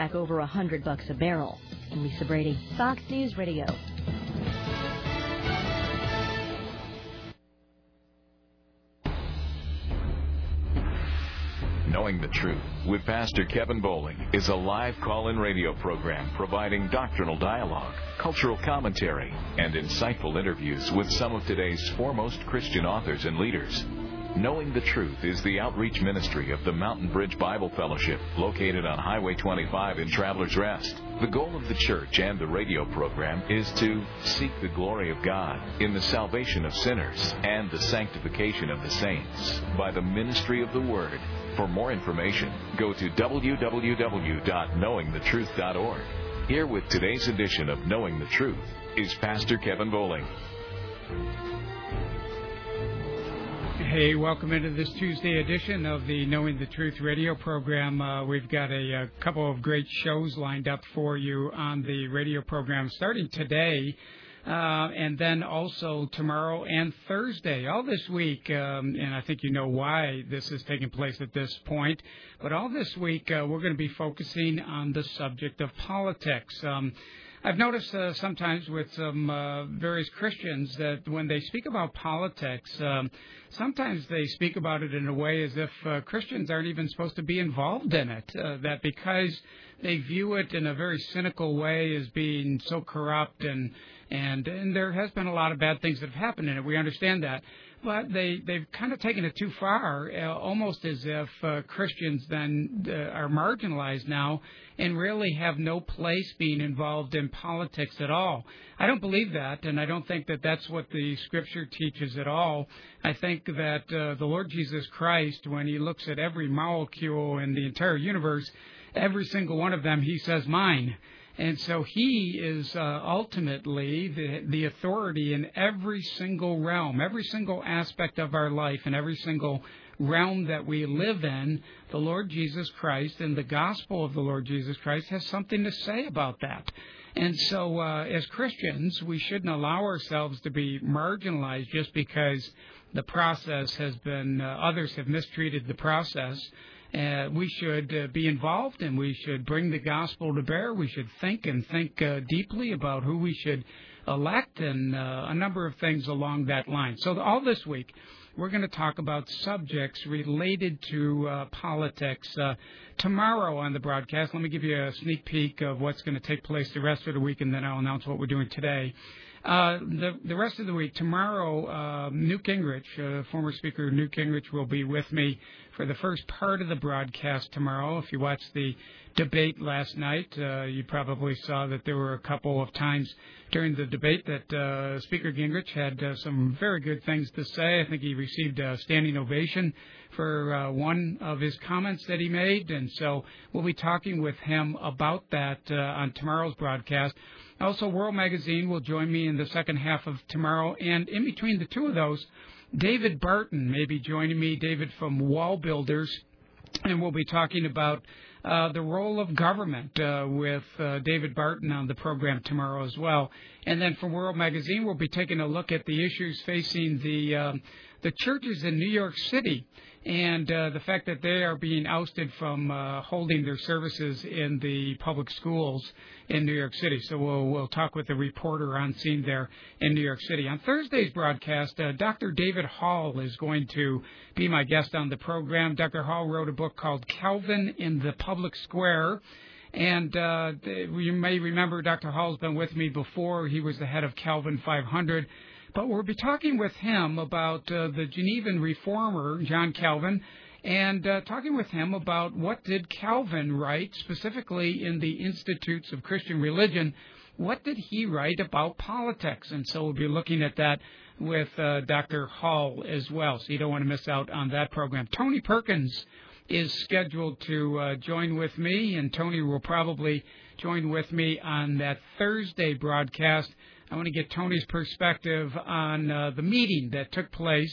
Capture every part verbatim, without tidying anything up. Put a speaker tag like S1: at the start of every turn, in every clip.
S1: back over a hundred bucks a barrel. I'm Lisa Brady, Fox News Radio.
S2: Knowing the Truth with Pastor Kevin Bowling is a live call-in radio program providing doctrinal dialogue, cultural commentary, and insightful interviews with some of today's foremost Christian authors and leaders. Knowing the Truth is the outreach ministry of the Mountain Bridge Bible Fellowship, located on Highway twenty-five in Travelers Rest. The goal of the church and the radio program is to seek the glory of God in the salvation of sinners and the sanctification of the saints by the ministry of the Word. For more information, go to w w w dot knowing the truth dot org. Here with today's edition of Knowing the Truth is Pastor Kevin Bowling.
S3: Hey, welcome into this Tuesday edition of the Knowing the Truth radio program. Uh, we've got a, a couple of great shows lined up for you on the radio program starting today. Uh, and then also tomorrow and Thursday, all this week, um, and I think you know why this is taking place at this point, but all this week uh, we're going to be focusing on the subject of politics. Um, I've noticed uh, sometimes with some uh, various Christians that when they speak about politics, um, sometimes they speak about it in a way as if uh, Christians aren't even supposed to be involved in it, uh, that because they view it in a very cynical way as being so corrupt, and and and there has been a lot of bad things that have happened in it. We understand that. But they, they've kind of taken it too far, uh, almost as if uh, Christians then uh, are marginalized now and really have no place being involved in politics at all. I don't believe that, and I don't think that that's what the Scripture teaches at all. I think that uh, the Lord Jesus Christ, when he looks at every molecule in the entire universe, every single one of them, he says, mine. And so he is uh, ultimately the, the authority in every single realm, every single aspect of our life, and every single realm that we live in. The Lord Jesus Christ and the gospel of the Lord Jesus Christ has something to say about that. And so uh, as Christians, we shouldn't allow ourselves to be marginalized just because the process has been, uh, others have mistreated the process. Uh, we should uh, be involved, and we should bring the gospel to bear. We should think and think uh, deeply about who we should elect, and uh, a number of things along that line. So all this week, we're going to talk about subjects related to uh, politics. Uh, tomorrow on the broadcast, let me give you a sneak peek of what's going to take place the rest of the week, and then I'll announce what we're doing today. Uh, the, the rest of the week, tomorrow, uh, Newt Gingrich, uh, former Speaker Newt Gingrich, will be with me for the first part of the broadcast tomorrow. If you watched the debate last night, uh, you probably saw that there were a couple of times during the debate that uh, Speaker Gingrich had uh, some very good things to say. I think he received a standing ovation for uh, one of his comments that he made, and so we'll be talking with him about that uh, on tomorrow's broadcast. Also, World Magazine will join me in the second half of tomorrow, and in between the two of those, David Barton may be joining me, David from Wall Builders, and we'll be talking about uh, the role of government uh, with uh, David Barton on the program tomorrow as well. And then from World Magazine, we'll be taking a look at the issues facing the uh, the churches in New York City, and uh, the fact that they are being ousted from uh, holding their services in the public schools in New York City. So we'll we'll talk with the reporter on scene there in New York City. On Thursday's broadcast, uh, Doctor David Hall is going to be my guest on the program. Doctor Hall wrote a book called Calvin in the Public Square. And uh, you may remember Doctor Hall's been with me before. He was the head of Calvin five hundred. But we'll be talking with him about uh, the Genevan reformer, John Calvin, and uh, talking with him about what did Calvin write, specifically in the Institutes of Christian Religion. What did he write about politics? And so we'll be looking at that with uh, Doctor Hall as well, so you don't want to miss out on that program. Tony Perkins is scheduled to uh, join with me, and Tony will probably join with me on that Thursday broadcast. I want to get Tony's perspective on uh, the meeting that took place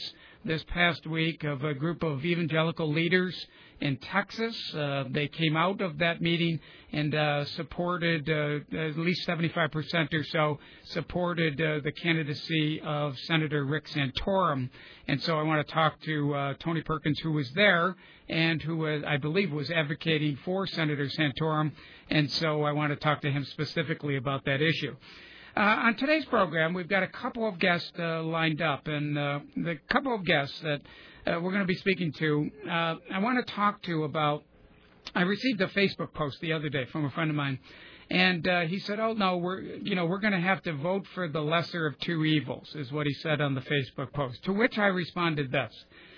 S3: this past week of a group of evangelical leaders in Texas. Uh, they came out of that meeting and uh, supported, uh, at least seventy-five percent or so, supported uh, the candidacy of Senator Rick Santorum. And so I want to talk to uh, Tony Perkins, who was there and who was, I believe was advocating for Senator Santorum. And so I want to talk to him specifically about that issue. Uh, on today's program, we've got a couple of guests uh, lined up, and uh, the couple of guests that uh, we're going to be speaking to, uh, I want to talk to about, I received a Facebook post the other day from a friend of mine, and uh, he said, oh, no, we're, you know, we're going to have to vote for the lesser of two evils, is what he said on the Facebook post, to which I responded this.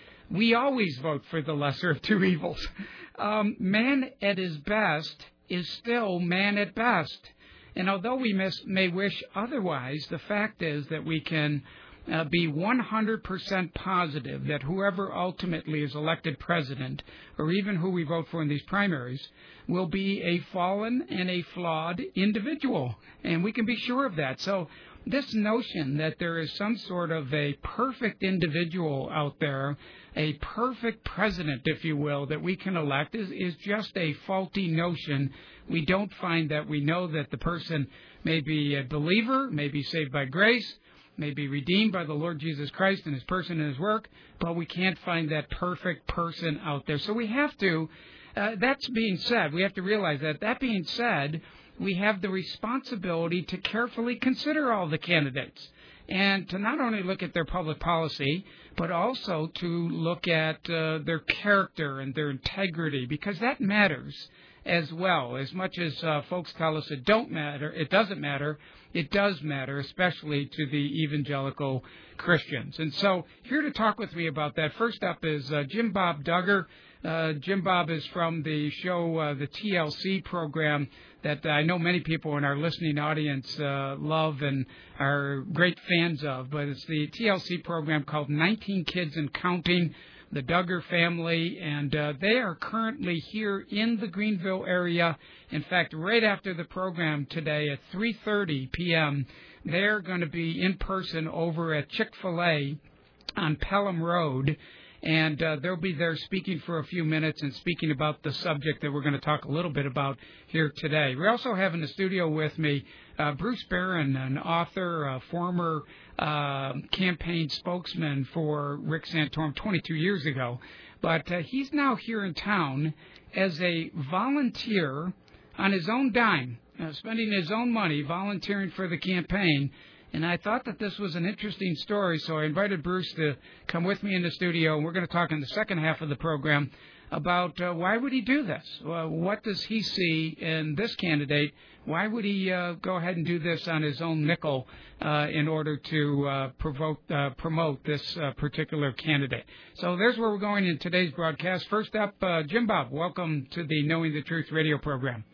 S3: We always vote for the lesser of two evils. Um, man at his best is still man at best. And although we miss, may wish otherwise, the fact is that we can uh, be one hundred percent positive that whoever ultimately is elected president, or even who we vote for in these primaries, will be a fallen and a flawed individual. And we can be sure of that. So this notion that there is some sort of a perfect individual out there, a perfect president, if you will, that we can elect is, is just a faulty notion. We don't find that. We know that the person may be a believer, may be saved by grace, may be redeemed by the Lord Jesus Christ and his person and his work, but we can't find that perfect person out there. So we have to, uh, that's being said, we have to realize that. That being said, we have the responsibility to carefully consider all the candidates and to not only look at their public policy, but also to look at uh, their character and their integrity, because that matters as well. As much as uh, folks tell us it don't matter, it doesn't matter, it does matter, especially to the evangelical Christians. And so here to talk with me about that, first up is uh, Jim Bob Duggar. Uh, Jim Bob is from the show, uh, the T L C program, that I know many people in our listening audience uh, love and are great fans of. But it's the T L C program called nineteen Kids and Counting, the Duggar family, and uh, they are currently here in the Greenville area. In fact, right after the program today at three thirty p.m., they're going to be in person over at Chick-fil-A on Pelham Road. And uh, they'll be there speaking for a few minutes and speaking about the subject that we're going to talk a little bit about here today. We also have in the studio with me uh, Bruce Barron, an author, a former uh, campaign spokesman for Rick Santorum twenty-two years ago. But uh, he's now here in town as a volunteer on his own dime, uh, spending his own money, volunteering for the campaign. And I thought that this was an interesting story, so I invited Bruce to come with me in the studio, and we're going to talk in the second half of the program about uh, why would he do this? Uh, what does he see in this candidate? Why would he uh, go ahead and do this on his own nickel uh, in order to uh, provoke, uh, promote this uh, particular candidate? So there's where we're going in today's broadcast. First up, uh, Jim Bob, welcome to the Knowing the Truth radio program.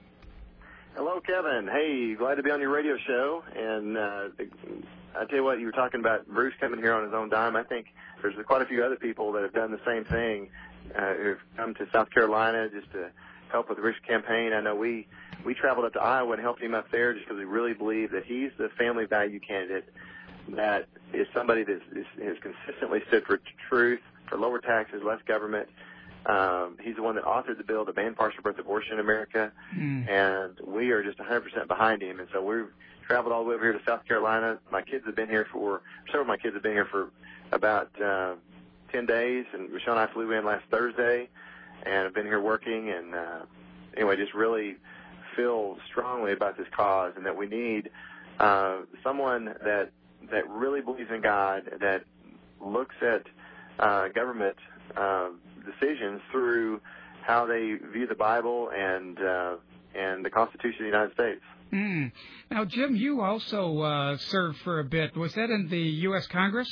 S4: Hello, Kevin. Hey, glad to be on your radio show. And uh, I tell you what, you were talking about Bruce coming here on his own dime. I think there's quite a few other people that have done the same thing, uh, who've come to South Carolina just to help with Rick's campaign. I know we, we traveled up to Iowa and helped him up there just because we really believe that he's the family value candidate that is somebody that is, has consistently stood for truth, for lower taxes, less government. Um, he's the one that authored the bill to ban partial birth abortion in America, mm. and we are just one hundred percent behind him. And so we've traveled all the way over here to South Carolina. My kids have been here for, several of my kids have been here for about uh, ten days, and Michelle and I flew in last Thursday and have been here working. And uh, anyway, just really feel strongly about this cause and that we need uh, someone that that really believes in God, that looks at uh, government uh, decisions through how they view the Bible and uh, and the Constitution of the United States.
S3: Mm. Now, Jim, you also uh, served for a bit. Was that in the U S Congress?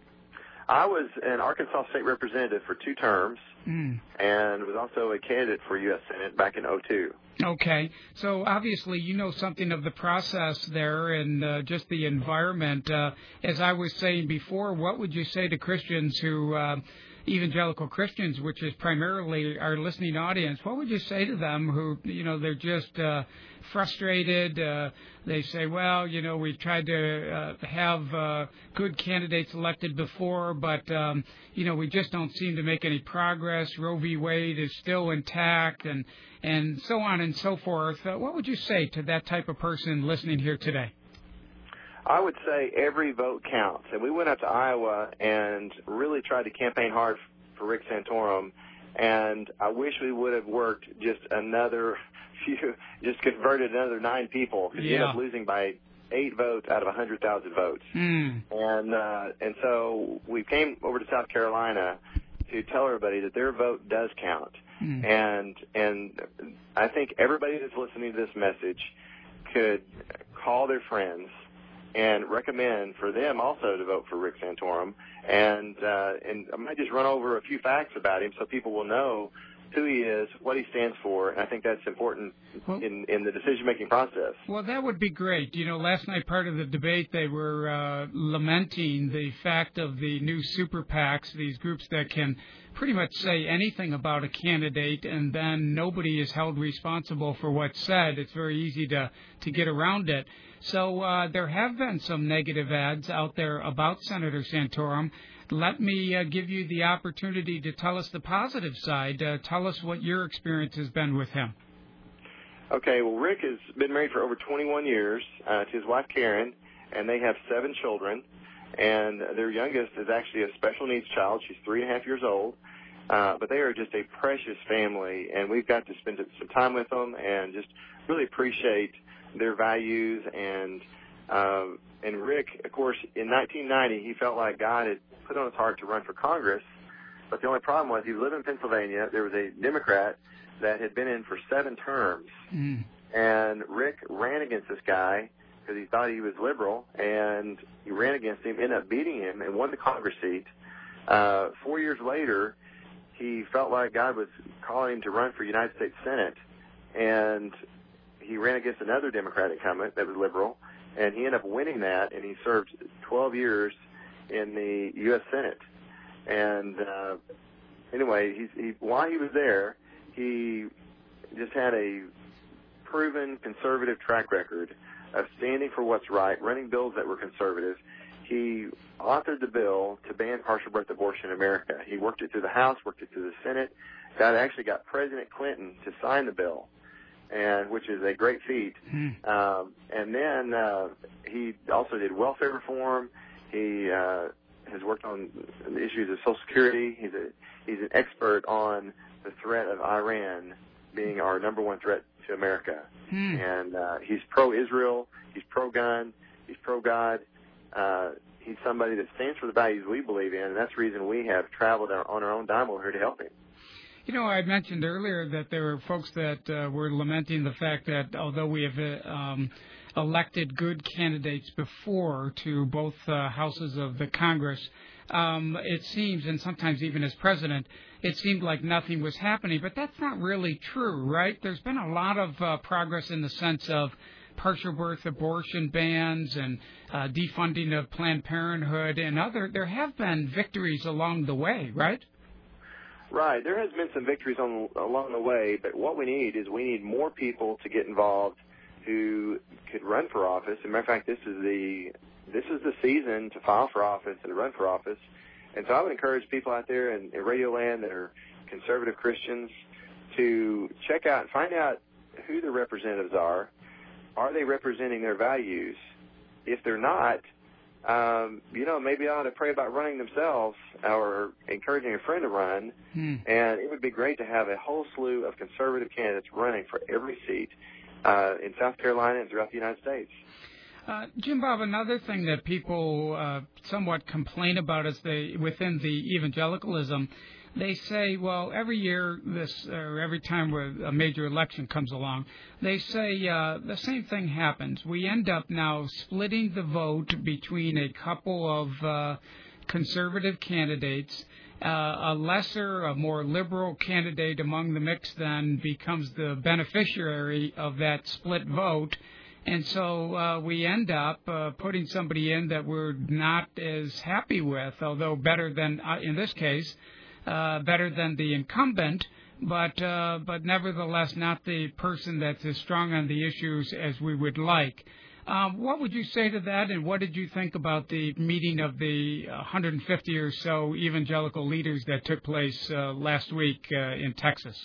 S4: I was an Arkansas State Representative for two terms mm. and was also a candidate for U S Senate back in oh two.
S3: Okay. So obviously you know something of the process there and uh, just the environment. Uh, as I was saying before, what would you say to Christians who, uh, evangelical Christians, which is primarily our listening audience, what would you say to them who, you know, they're just uh, frustrated? Uh, they say, well, you know, we've tried to uh, have uh, good candidates elected before, but, um, you know, we just don't seem to make any progress. Roe v. Wade is still intact, and, and so on and so forth. Uh, what would you say to that type of person listening here today?
S4: I would say every vote counts. And we went up to Iowa and really tried to campaign hard for Rick Santorum. And I wish we would have worked just another few, just converted another nine people. Because
S3: yeah.
S4: he ended up losing by eight votes out of one hundred thousand votes.
S3: Mm.
S4: And, uh, and so we came over to South Carolina to tell everybody that their vote does count. Mm. And, and I think everybody that's listening to this message could call their friends and recommend for them also to vote for Rick Santorum. And uh, and I might just run over a few facts about him so people will know who he is, what he stands for, and I think that's important well, in, in the decision-making process.
S3: Well, that would be great. You know, last night part of the debate, they were uh, lamenting the fact of the new super PACs, these groups that can pretty much say anything about a candidate, and then nobody is held responsible for what's said. It's very easy to, to get around it. So uh, there have been some negative ads out there about Senator Santorum. Let me uh, give you the opportunity to tell us the positive side. Uh, tell us what your experience has been with him.
S4: Okay, well, Rick has been married for over twenty-one years uh, to his wife, Karen, and they have seven children. And their youngest is actually a special needs child. She's three and a half years old. Uh, but they are just a precious family, and we've got to spend some time with them and just really appreciate their values. And um, and Rick, of course, in nineteen ninety, he felt like God had put on his heart to run for Congress. But the only problem was he lived in Pennsylvania. There was a Democrat that had been in for seven terms. Mm. And Rick ran against this guy because he thought he was liberal, and he ran against him, ended up beating him, and won the Congress seat. Uh, four years later, he felt like God was calling him to run for United States Senate, and he ran against another Democrat incumbent that was liberal, and he ended up winning that, and he served twelve years in the U S Senate. And uh, anyway, he's, he, while he was there, he just had a proven conservative track record of standing for what's right, running bills that were conservative. He authored the bill to ban partial birth abortion in America. He worked it through the House, worked it through the Senate. God actually got President Clinton to sign the bill, and which is a great feat. Hmm. Um, and then uh, he also did welfare reform. He uh, has worked on the issues of Social Security. He's a he's an expert on the threat of Iran being our number one threat to America. Hmm. And uh, he's pro-Israel. He's pro-gun. He's pro-God. Uh, he's somebody that stands for the values we believe in, and that's the reason we have traveled on our own dime over here to help him.
S3: You know, I mentioned earlier that there were folks that uh, were lamenting the fact that although we have uh, um, elected good candidates before to both uh, houses of the Congress, um, it seems, and sometimes even as president, it seemed like nothing was happening. But that's not really true, right? There's been a lot of uh, progress in the sense of partial birth abortion bans and uh, defunding of Planned Parenthood and other. There have been victories along the way, right?
S4: Right. There has been some victories on, along the way, but what we need is we need more people to get involved who could run for office. As a matter of fact, this is the this is the season to file for office and to run for office. And so I would encourage people out there in, in Radio Land that are conservative Christians to check out, find out who the representatives are. Are they representing their values? If they're not, um, you know, maybe I ought to pray about running themselves or encouraging a friend to run. Hmm. And it would be great to have a whole slew of conservative candidates running for every seat uh, in South Carolina and throughout the United States.
S3: Uh, Jim Bob, another thing that people uh, somewhat complain about is they within the evangelicalism, they say, well, every year, this or every time a major election comes along, they say uh, the same thing happens. We end up now splitting the vote between a couple of uh, conservative candidates. Uh, a lesser, a more liberal candidate among the mix then becomes the beneficiary of that split vote. And so uh, we end up uh, putting somebody in that we're not as happy with, although better than, uh, in this case, uh, better than the incumbent, but uh, but nevertheless not the person that's as strong on the issues as we would like. Um, what would you say to that, and what did you think about the meeting of the one hundred fifty or so evangelical leaders that took place uh, last week uh, in Texas?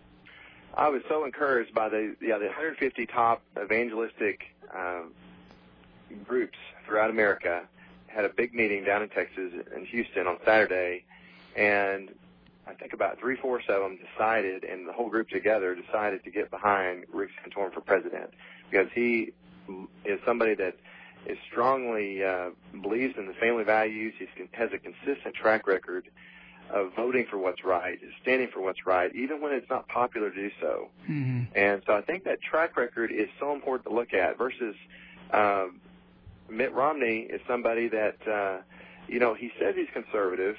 S4: I was so encouraged by the yeah the one hundred fifty top evangelistic uh, groups throughout America. Had a big meeting down in Texas in Houston on Saturday, and I think about three-fourths of them decided, and the whole group together decided to get behind Rick Santorum for president, because he is somebody that is strongly uh, believes in the family values. He has a consistent track record of voting for what's right, standing for what's right, even when it's not popular to do so.
S3: Mm-hmm.
S4: And so I think that track record is so important to look at versus um, Mitt Romney is somebody that, uh, you know, he says he's conservative,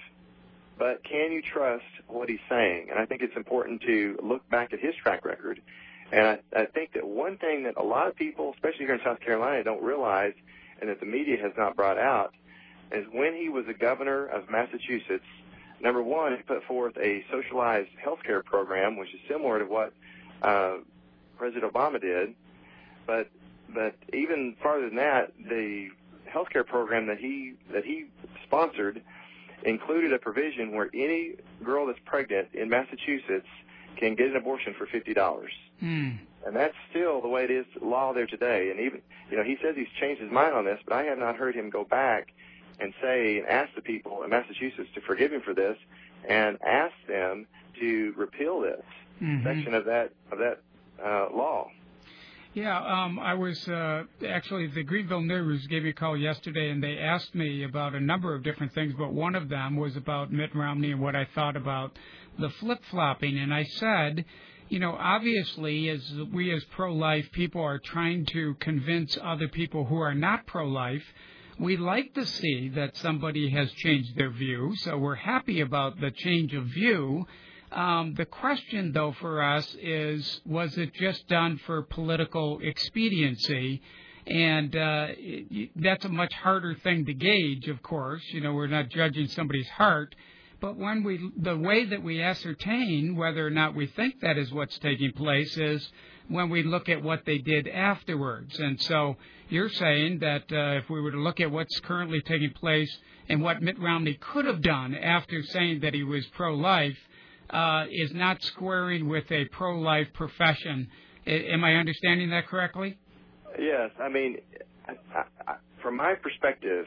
S4: but can you trust what he's saying? And I think it's important to look back at his track record. And I, I think that one thing that a lot of people, especially here in South Carolina, don't realize, and that the media has not brought out, is when he was the governor of Massachusetts, number one, he put forth a socialized health care program, which is similar to what uh, President Obama did. But but even farther than that, the health care program that he that he sponsored included a provision where any girl that's pregnant in Massachusetts can get an abortion for fifty dollars.
S3: Mm.
S4: And that's still the way it is law there today. And even, you know, he says he's changed his mind on this, but I have not heard him go back and say and ask the people in Massachusetts to forgive him for this and ask them to repeal this
S3: mm-hmm.
S4: section of that of that uh, law.
S3: Yeah, um, I was uh, actually, the Greenville News gave me a call yesterday, and they asked me about a number of different things, but one of them was about Mitt Romney and what I thought about the flip-flopping. And I said, you know, obviously, as we as pro-life people are trying to convince other people who are not pro-life, we like to see that somebody has changed their view, so we're happy about the change of view. Um, the question, though, for us is, was it just done for political expediency? And uh, it, that's a much harder thing to gauge, of course. You know, we're not judging somebody's heart. But when we, the way that we ascertain whether or not we think that is what's taking place is when we look at what they did afterwards. And so you're saying that uh, if we were to look at what's currently taking place and what Mitt Romney could have done after saying that he was pro-life, Uh, is not squaring with a pro-life profession. I, am I understanding that correctly?
S4: Yes. I mean, I, I, from my perspective,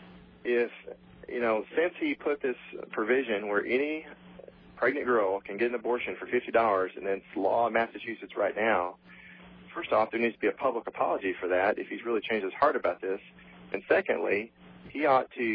S4: if, you know, since he put this provision where any pregnant girl can get an abortion for fifty dollars, and then it's law in Massachusetts right now, first off, there needs to be a public apology for that if he's really changed his heart about this. And secondly, he ought to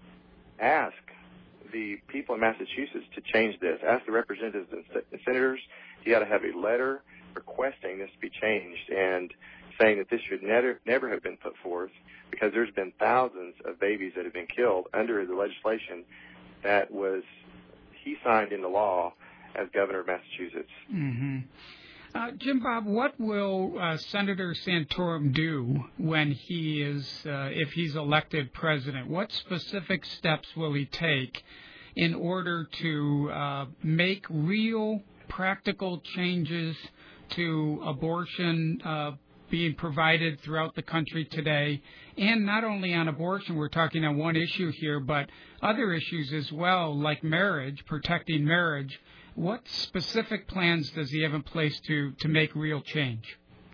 S4: ask the people in Massachusetts to change this. Ask the representatives and senators. He ought to have a letter requesting this to be changed and saying that this should never never have been put forth, because there's been thousands of babies that have been killed under the legislation that was he signed into law as governor of Massachusetts.
S3: Mm-hmm. Uh, Jim Bob, what will uh, Senator Santorum do when he is, uh, if he's elected president? What specific steps will he take in order to uh, make real, practical changes to abortion uh, being provided throughout the country today? And not only on abortion, we're talking on one issue here, but other issues as well, like marriage, protecting marriage. What specific plans does he have in place to, to make real change?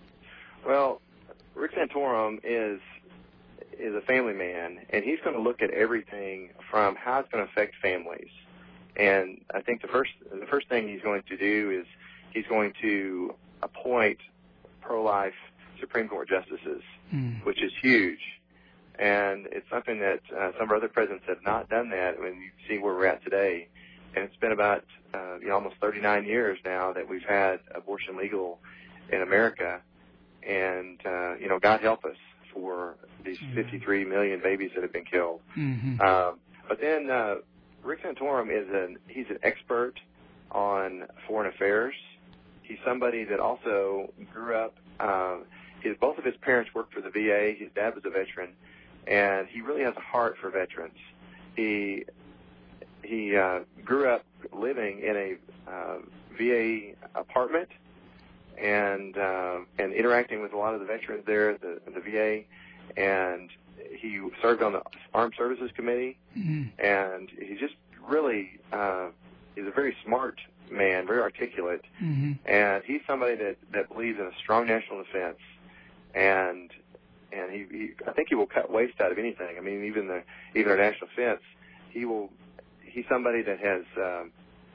S4: Well, Rick Santorum is is a family man, and he's going to look at everything from how it's going to affect families. And I think the first the first thing he's going to do is he's going to appoint pro-life Supreme Court justices, mm. which is huge. And it's something that uh, some of our other presidents have not done that when you see where we're at today. And it's been about uh, you know, almost thirty-nine years now that we've had abortion legal in America. And, uh, you know, God help us for these fifty-three million babies that have been killed.
S3: Mm-hmm.
S4: Um, but then uh, Rick Santorum is an, he's an expert on foreign affairs. He's somebody that also grew up, uh, his, both of his parents worked for the V A. His dad was a veteran. And he really has a heart for veterans. He he uh, grew up living in a uh, V A apartment and uh, and interacting with a lot of the veterans there at the, the V A, and he served on the Armed Services Committee, mm-hmm. and he just really uh, he's a very smart man, very articulate, mm-hmm. and he's somebody that, that believes in a strong national defense, and and he, he I think he will cut waste out of anything. I mean, even the even our national defense, he will. He's somebody that has um,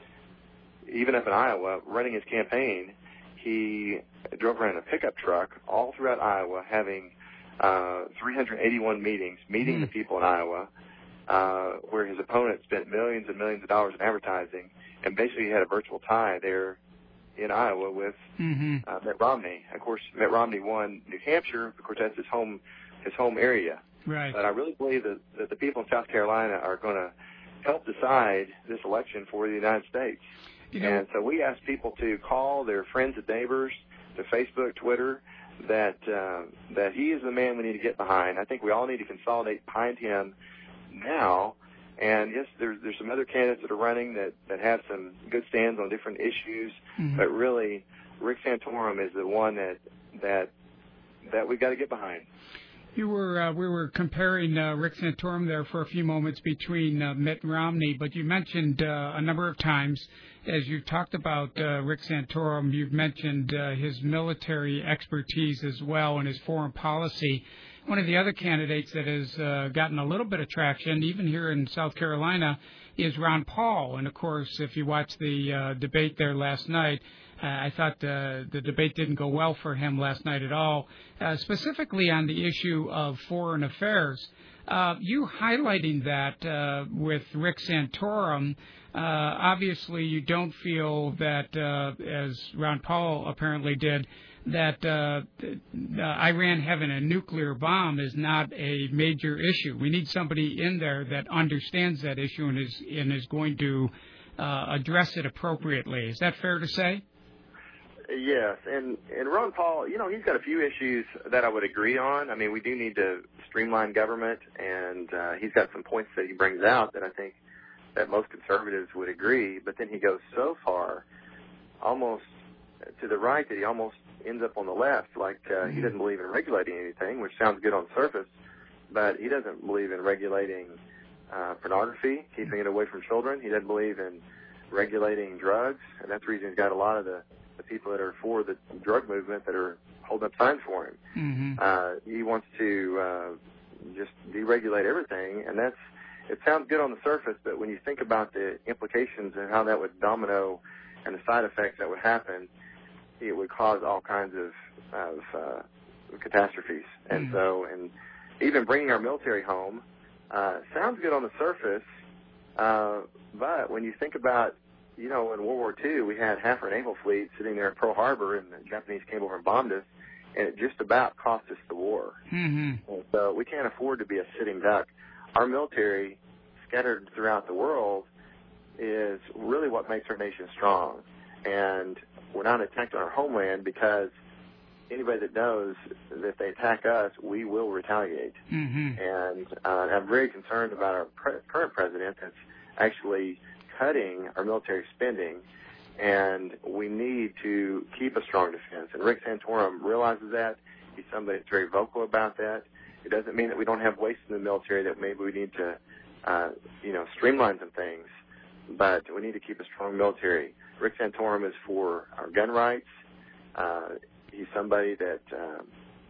S4: even up in Iowa running his campaign. He drove around in a pickup truck all throughout Iowa, having uh, three hundred eighty-one meetings, meeting mm-hmm. the people in Iowa, uh, where his opponent spent millions and millions of dollars in advertising, and basically had a virtual tie there in Iowa with mm-hmm. uh, Mitt Romney. Of course, Mitt Romney won New Hampshire. Of course, that's his home his home area.
S3: Right.
S4: But I really believe that, that the people in South Carolina are going to help decide this election for the United States. You know, and so we ask people to call their friends and neighbors, to Facebook, Twitter, that uh, that he is the man we need to get behind. I think we all need to consolidate behind him now. And yes, there's there's some other candidates that are running that, that have some good stands on different issues, mm-hmm. but really, Rick Santorum is the one that that that we've got to get behind.
S3: You were uh, we were comparing uh, Rick Santorum there for a few moments between uh, Mitt Romney, but you mentioned uh, a number of times, as you talked about uh, Rick Santorum, you've mentioned uh, his military expertise as well and his foreign policy. One of the other candidates that has uh, gotten a little bit of traction, even here in South Carolina, is Ron Paul. And, of course, if you watched the uh, debate there last night, uh, I thought the, the debate didn't go well for him last night at all, uh, specifically on the issue of foreign affairs. Uh, you highlighting that uh, with Rick Santorum, uh, obviously you don't feel that, uh, as Ron Paul apparently did, that uh, uh, Iran having a nuclear bomb is not a major issue. We need somebody in there that understands that issue and is and is going to uh, address it appropriately. Is that fair to say?
S4: Yes, and, and Ron Paul, you know, he's got a few issues that I would agree on. I mean, we do need to streamline government, and uh, he's got some points that he brings out that I think that most conservatives would agree, but then he goes so far, almost to the right, that he almost ends up on the left, like uh, he doesn't believe in regulating anything, which sounds good on the surface, but he doesn't believe in regulating uh, pornography, keeping it away from children. He doesn't believe in regulating drugs, and that's the reason he's got a lot of the, the people that are for the drug movement that are holding up signs for him. Mm-hmm. Uh, he wants to uh, just deregulate everything, and that's it sounds good on the surface, but when you think about the implications and how that would domino and the side effects that would happen, it would cause all kinds of, of uh, catastrophes. And mm. so, and even bringing our military home uh, sounds good on the surface, uh, but when you think about, you know, in World War Two, we had half our naval fleet sitting there at Pearl Harbor, and the Japanese came over and bombed us, and it just about cost us the war. Mm-hmm. And so we can't afford to be a sitting duck. Our military, scattered throughout the world, is really what makes our nation strong. And we're not attacked on our homeland because anybody that knows that if they attack us, we will retaliate. Mm-hmm. And uh, I'm very concerned about our pre- current president that's actually cutting our military spending, and we need to keep a strong defense. And Rick Santorum realizes that. He's somebody that's very vocal about that. It doesn't mean that we don't have waste in the military, that maybe we need to, uh, you know, streamline some things, but we need to keep a strong military. Rick Santorum is for our gun rights. Uh, he's somebody that, um,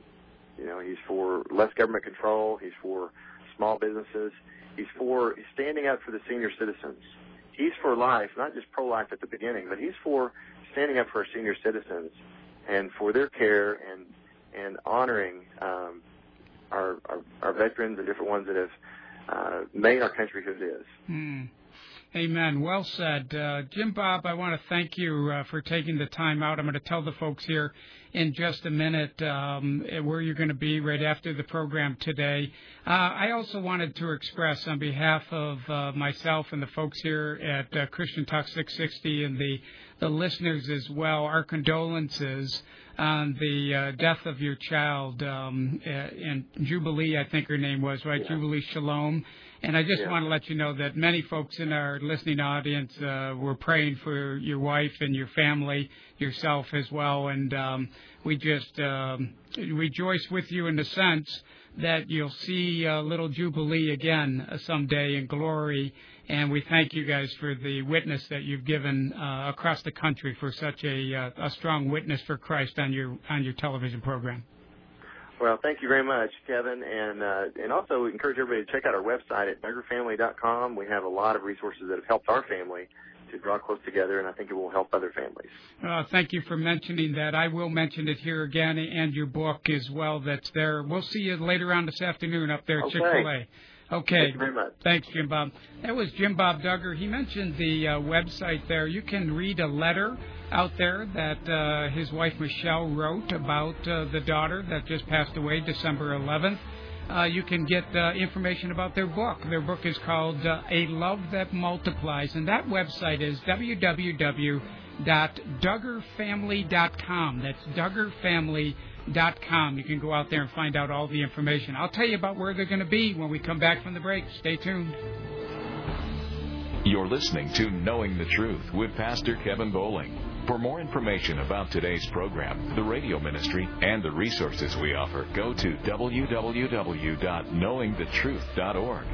S4: you know, he's for less government control. He's for small businesses. He's for he's standing up for the senior citizens. He's for life, not just pro-life at the beginning, but he's for standing up for our senior citizens and for their care and and honoring um, our, our our veterans and different ones that have uh, made our country who it is.
S3: Mm. Amen. Well said. Uh, Jim Bob, I want to thank you uh, for taking the time out. I'm going to tell the folks here in just a minute um, where you're going to be right after the program today. Uh, I also wanted to express on behalf of uh, myself and the folks here at uh, Christian Talk six sixty and the, the listeners as well, our condolences on the uh, death of your child, um, uh, and Jubilee, I think her name was, right? Yeah. Jubilee Shalom. And I just yeah. want to let you know that many folks in our listening audience uh, were praying for your wife and your family, yourself as well. And um, we just um, rejoice with you in the sense that you'll see uh, little Jubilee again uh, someday in glory. And we thank you guys for the witness that you've given uh, across the country for such a, uh, a strong witness for Christ on your on your television program.
S4: Well, thank you very much, Kevin, and uh, and also we encourage everybody to check out our website at duggar family dot com. We have a lot of resources that have helped our family to draw close together, and I think it will help other families.
S3: Uh, thank you for mentioning that. I will mention it here again, and your book as well that's there. We'll see you later on this afternoon up there at
S4: okay.
S3: Chick-fil-A. Okay.
S4: Thank you very much.
S3: Thanks, Jim Bob. That was Jim Bob Duggar. He mentioned the uh, website there. You can read a letter out there that uh, his wife Michelle wrote about uh, the daughter that just passed away December eleventh. Uh, you can get uh, information about their book. Their book is called uh, A Love That Multiplies, and that website is w w w dot duggar family dot com. That's duggar family dot com. You can go out there and find out all the information. I'll tell you about where they're going to be when we come back from the break. Stay tuned.
S2: You're listening to Knowing the Truth with Pastor Kevin Bowling. For more information about today's program, the radio ministry, and the resources we offer, go to w w w dot knowing the truth dot org.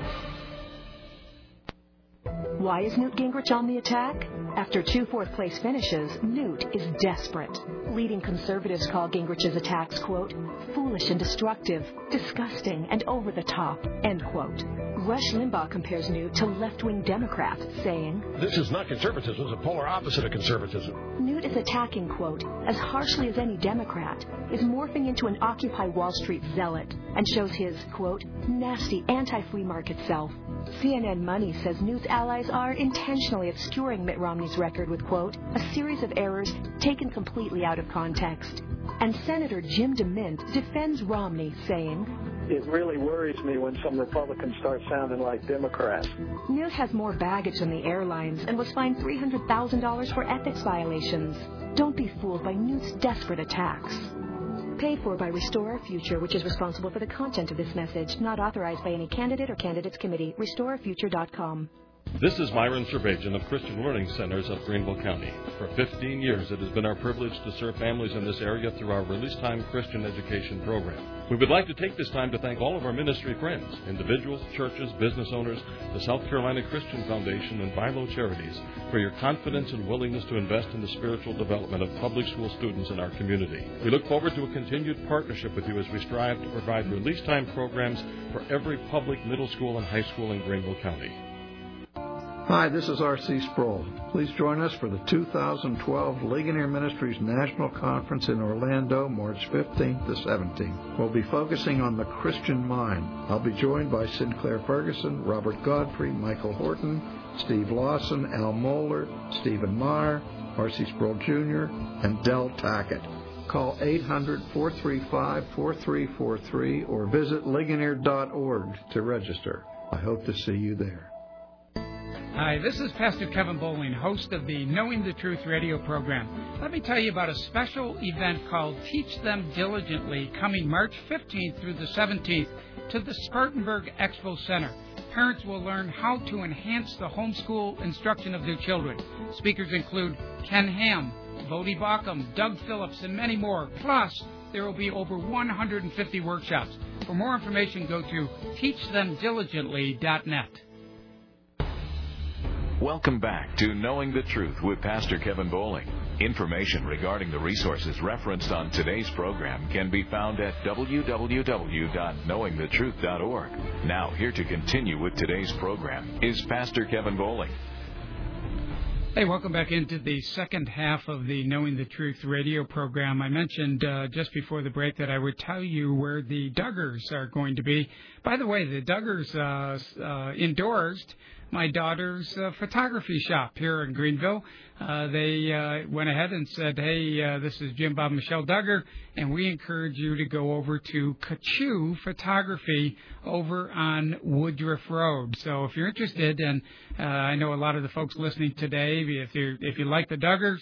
S5: Why is Newt Gingrich on the attack? After two fourth-place finishes, Newt is desperate. Leading conservatives call Gingrich's attacks, quote, foolish and destructive, disgusting and over the top, end quote. Rush Limbaugh compares Newt to left-wing Democrats, saying,
S6: this is not conservatism, it's a polar opposite of conservatism.
S5: Newt is attacking, quote, as harshly as any Democrat, is morphing into an Occupy Wall Street zealot, and shows his, quote, nasty anti-free market self. C N N Money says Newt's allies are intentionally obscuring Mitt Romney's record with, quote, a series of errors taken completely out of context. And Senator Jim DeMint defends Romney, saying,
S7: it really worries me when some Republicans start sounding like Democrats.
S5: Newt has more baggage than the airlines and was fined three hundred thousand dollars for ethics violations. Don't be fooled by Newt's desperate attacks. Paid for by Restore Our Future, which is responsible for the content of this message, not authorized by any candidate or candidates committee. restore our future dot com.
S8: This is Myron Servajan of Christian Learning Centers of Greenville County. For fifteen years, it has been our privilege to serve families in this area through our Release Time Christian Education Program. We would like to take this time to thank all of our ministry friends, individuals, churches, business owners, the South Carolina Christian Foundation, and Bilo Charities for your confidence and willingness to invest in the spiritual development of public school students in our community. We look forward to a continued partnership with you as we strive to provide Release Time programs for every public middle school and high school in Greenville County.
S9: Hi, this is R C Sproul. Please join us for the two thousand twelve Ligonier Ministries National Conference in Orlando, March fifteenth to seventeenth. We'll be focusing on the Christian mind. I'll be joined by Sinclair Ferguson, Robert Godfrey, Michael Horton, Steve Lawson, Al Moeller, Stephen Meyer, R C Sproul Junior, and Del Tackett. Call eight hundred, four three five, four three four three or visit ligonier dot org to register. I hope to see you there.
S3: Hi, this is Pastor Kevin Bowling, host of the Knowing the Truth radio program. Let me tell you about a special event called Teach Them Diligently, coming March fifteenth through the seventeenth to the Spartanburg Expo Center. Parents will learn how to enhance the homeschool instruction of their children. Speakers include Ken Ham, Vodi Bakum, Doug Phillips, and many more. Plus, there will be over one hundred fifty workshops. For more information, go to teach them diligently dot net.
S2: Welcome back to Knowing the Truth with Pastor Kevin Bowling. Information regarding the resources referenced on today's program can be found at w w w dot knowing the truth dot org. Now, here to continue with today's program is Pastor Kevin Bowling.
S3: Hey, welcome back into the second half of the Knowing the Truth radio program. I mentioned uh, just before the break that I would tell you where the Duggars are going to be. By the way, the Duggars uh, uh, endorsed my daughter's uh, photography shop here in Greenville. Uh, they uh, went ahead and said, hey, uh, this is Jim Bob Michelle Duggar, and we encourage you to go over to Kachu Photography over on Woodruff Road. So if you're interested, and uh, I know a lot of the folks listening today, if you if you like the Duggars,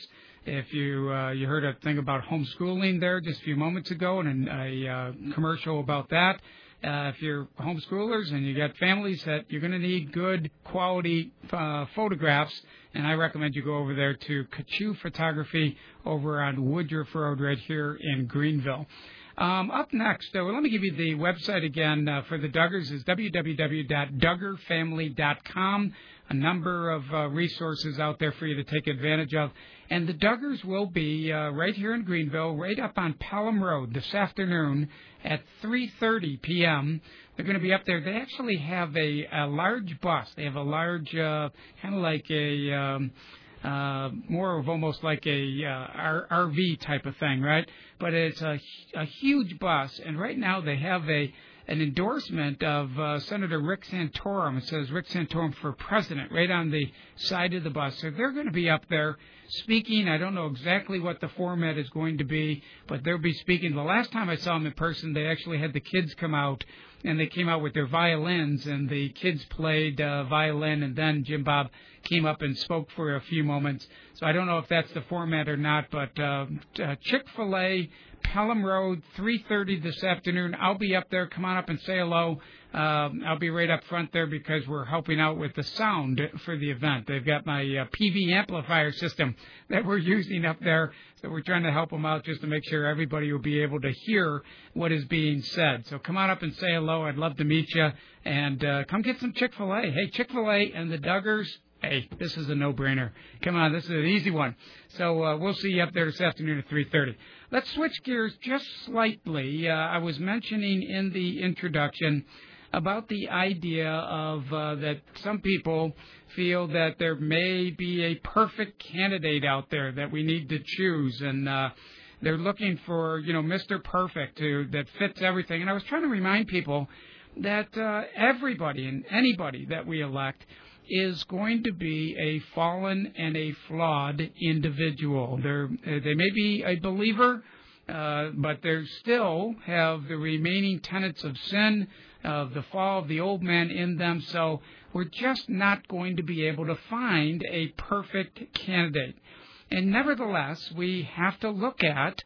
S3: If you uh, you heard a thing about homeschooling there just a few moments ago, and a uh, commercial about that. Uh, if you're homeschoolers and you got families that you're going to need good quality uh, photographs, and I recommend you go over there to Kachu Photography over on Woodruff Road right here in Greenville. Um, up next, uh, well, let me give you the website again uh, for the Duggars is w w w dot duggar family dot com. A number of uh, resources out there for you to take advantage of. And the Duggars will be uh, right here in Greenville, right up on Pelham Road this afternoon at three thirty p.m. They're going to be up there. They actually have a, a large bus. They have a large, uh, kind of like a... Um, Uh, more of almost like a uh, R V type of thing, right? But it's a, a huge bus, and right now they have a an endorsement of uh, Senator Rick Santorum. It says Rick Santorum for president right on the side of the bus. So they're going to be up there speaking. I don't know exactly what the format is going to be, but they'll be speaking. The last time I saw them in person, they actually had the kids come out, and they came out with their violins, and the kids played uh, violin, and then Jim Bob came up and spoke for a few moments. So I don't know if that's the format or not, but uh, uh, Chick-fil-A, Pelham Road, three thirty this afternoon. I'll be up there. Come on up and say hello. Um, I'll be right up front there because we're helping out with the sound for the event. They've got my uh, P V amplifier system that we're using up there, so we're trying to help them out just to make sure everybody will be able to hear what is being said. So come on up and say hello. I'd love to meet you, and uh, come get some Chick-fil-A. Hey, Chick-fil-A and the Duggars, hey, this is a no-brainer. Come on, this is an easy one. So uh, we'll see you up there this afternoon at three thirty. Let's switch gears just slightly. Uh, I was mentioning in the introduction about the idea of uh, that some people feel that there may be a perfect candidate out there that we need to choose, and uh, they're looking for, you know, Mister Perfect who, that fits everything. And I was trying to remind people that uh, everybody and anybody that we elect is going to be a fallen and a flawed individual. They're, they may be a believer, uh, but they still have the remaining tenets of sin, of the fall of the old man in them. So we're just not going to be able to find a perfect candidate. And nevertheless, we have to look at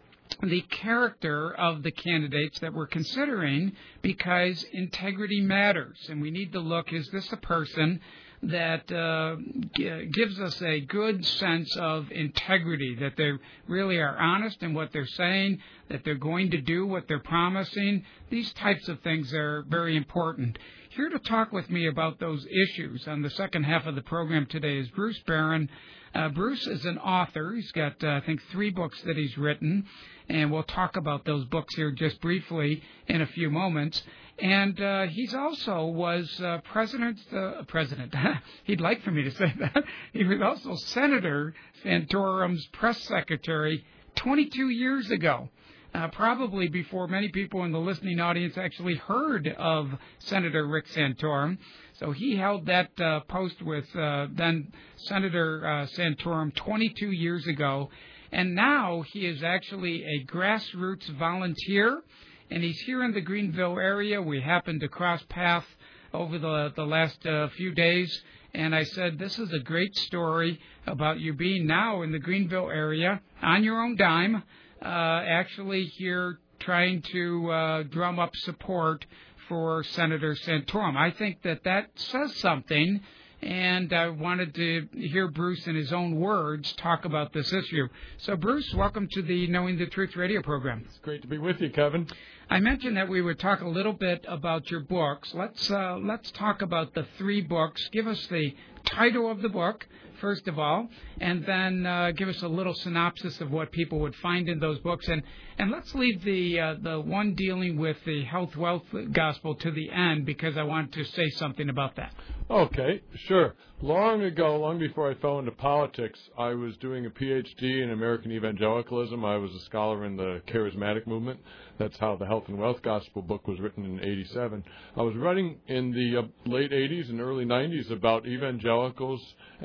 S3: the character of the candidates that we're considering, because integrity matters, and we need to look, is this a person that uh, g- gives us a good sense of integrity, that they really are honest in what they're saying, that they're going to do what they're promising. These types of things are very important. Here to talk with me about those issues on the second half of the program today is Bruce Barron. Uh, Bruce is an author. He's got, uh, I think, three books that he's written, and we'll talk about those books here just briefly in a few moments. And uh, he's also was uh, president, uh, president, he'd like for me to say that, he was also Senator Santorum's press secretary twenty-two years ago. Uh, probably before many people in the listening audience actually heard of Senator Rick Santorum. So he held that uh, post with uh, then Senator uh, Santorum twenty-two years ago. And now he is actually a grassroots volunteer, and he's here in the Greenville area. We happened to cross paths over the, the last uh, few days, and I said, this is a great story about you being now in the Greenville area on your own dime, Uh, actually here trying to uh, drum up support for Senator Santorum. I think that that says something, and I wanted to hear Bruce in his own words talk about this issue. So, Bruce, welcome to the Knowing the Truth radio program.
S10: It's great to be with you, Kevin.
S3: I mentioned that we would talk a little bit about your books. Let's uh, let's talk about the three books. Give us the title of the book, first of all, and then uh, give us a little synopsis of what people would find in those books. And, and let's leave the uh, the one dealing with the health wealth gospel to the end, because I want to say something about that.
S10: Okay, sure. Long ago, long before I fell into politics, I was doing a P H D in American evangelicalism. I was a scholar in the charismatic movement. That's how the Health and Wealth Gospel book was written in eighty-seven. I was writing in the uh, late eighties and early nineties about evangelicals and their role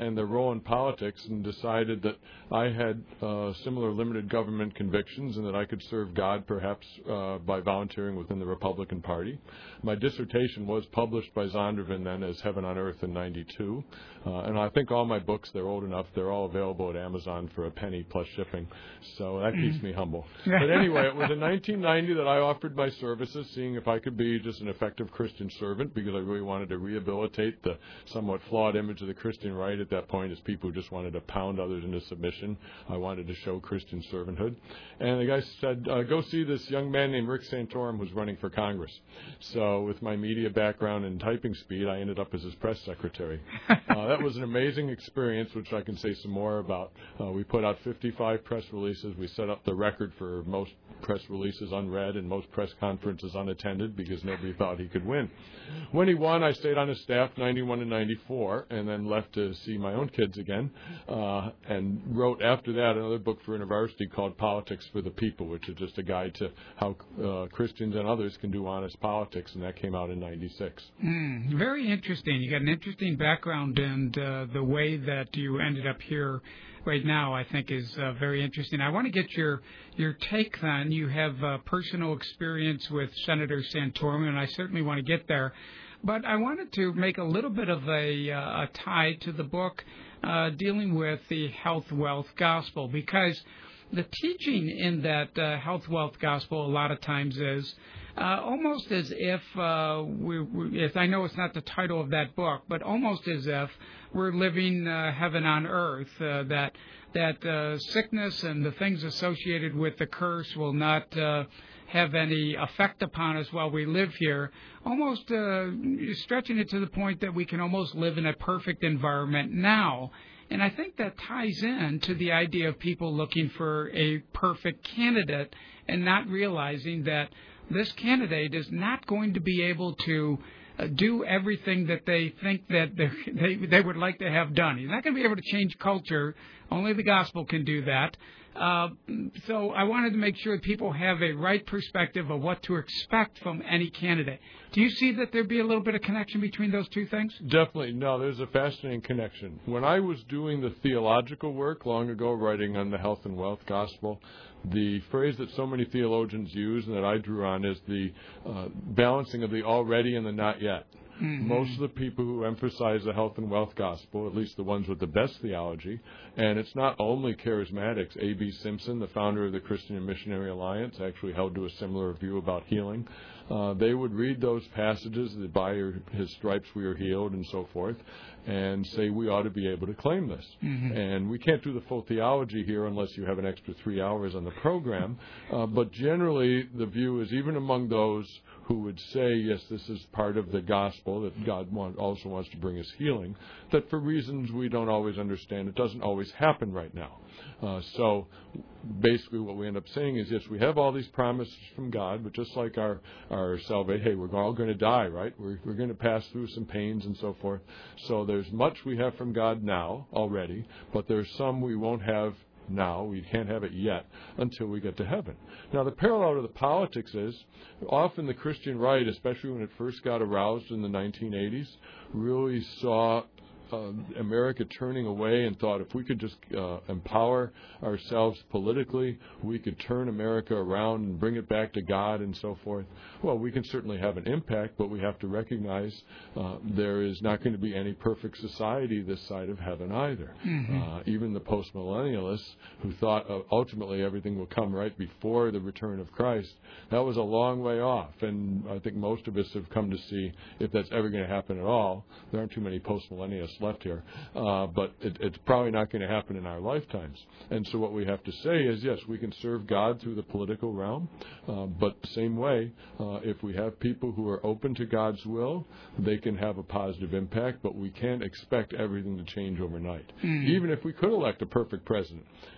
S10: role in politics and decided that I had uh, similar limited government convictions and that I could serve God perhaps uh, by volunteering within the Republican Party. My dissertation was published by Zondervan then as Heaven on Earth in ninety-two. Uh, and I think all my books, they're old enough, they're all available at Amazon for a penny plus shipping. So that keeps me humble. But anyway, it was in nineteen ninety that I offered my services, seeing if I could be just an effective Christian servant, because I really wanted to rehabilitate the somewhat flawed image of the Christian right at that point as people who just wanted to pound others into submission. I wanted to show Christian servanthood. And the guy said, uh, go see this young man named Rick Santorum who's running for Congress. So with my media background and typing speed, I ended up as his press secretary. Uh, that was an amazing experience, which I can say some more about. Uh, we put out fifty-five press releases. We set up the record for most press releases unread and most press conferences unattended because nobody thought he could win. When he won, I stayed on his staff ninety-one and ninety-four and then left to see my own kids again uh, and wrote after that another book for university called Politics for the People, which is just a guide to how uh, Christians and others can do honest politics, and that came out in ninety-six.
S3: Mm, very interesting. You got an interesting background, and uh, the way that you ended up here right now, I think, is uh, very interesting. I want to get your your take then. You have uh, personal experience with Senator Santorum, and I certainly want to get there. But I wanted to make a little bit of a, uh, a tie to the book uh, dealing with the health, wealth gospel, because the teaching in that uh, health, wealth gospel a lot of times is uh, almost as if, uh, we, we, if I know it's not the title of that book, but almost as if we're living uh, heaven on earth, uh, that that uh, sickness and the things associated with the curse will not uh, have any effect upon us while we live here, almost uh, stretching it to the point that we can almost live in a perfect environment now. And I think that ties in to the idea of people looking for a perfect candidate and not realizing that this candidate is not going to be able to uh, do everything that they think that they they would like to have done. He's not going to be able to change culture. Only the gospel can do that. Uh, so I wanted to make sure that people have a right perspective of what to expect from any candidate. Do you see that there'd be a little bit of connection between those two things?
S10: Definitely. No, there's a fascinating connection. When I was doing the theological work long ago, writing on the health and wealth gospel, the phrase that so many theologians use and that I drew on is the uh, balancing of the already and the not yet. Mm-hmm. Most of the people who emphasize the health and wealth gospel, at least the ones with the best theology, and it's not only charismatics. A B Simpson, the founder of the Christian and Missionary Alliance, actually held to a similar view about healing. Uh, they would read those passages that by his stripes we are healed and so forth, and say we ought to be able to claim this. Mm-hmm. And we can't do the full theology here unless you have an extra three hours on the program. Uh, but generally, the view is even among those who would say, yes, this is part of the gospel, that God want, also wants to bring us healing, that for reasons we don't always understand, it doesn't always happen right now. Uh, so basically what we end up saying is, yes, we have all these promises from God, but just like our, our salvation, hey, we're all going to die, right? We're, we're going to pass through some pains and so forth. So there's much we have from God now already, but there's some we won't have now. We can't have it yet until we get to heaven. Now, the parallel to the politics is often the Christian right, especially when it first got aroused in the nineteen eighties, really saw Uh, America turning away and thought if we could just uh, empower ourselves politically, we could turn America around and bring it back to God and so forth. Well, we can certainly have an impact, but we have to recognize uh, there is not going to be any perfect society this side of heaven either. Mm-hmm. Uh, even the postmillennialists who thought uh, ultimately everything will come right before the return of Christ, that was a long way off. And I think most of us have come to see if that's ever going to happen at all. There aren't too many postmillennialists left here, uh, but it, it's probably not going to happen in our lifetimes. And so what we have to say is, yes, we can serve God through the political realm, uh, but the same way, uh, if we have people who are open to God's will, they can have a positive impact, but we can't expect everything to change overnight. Mm. Even if we could elect a perfect president,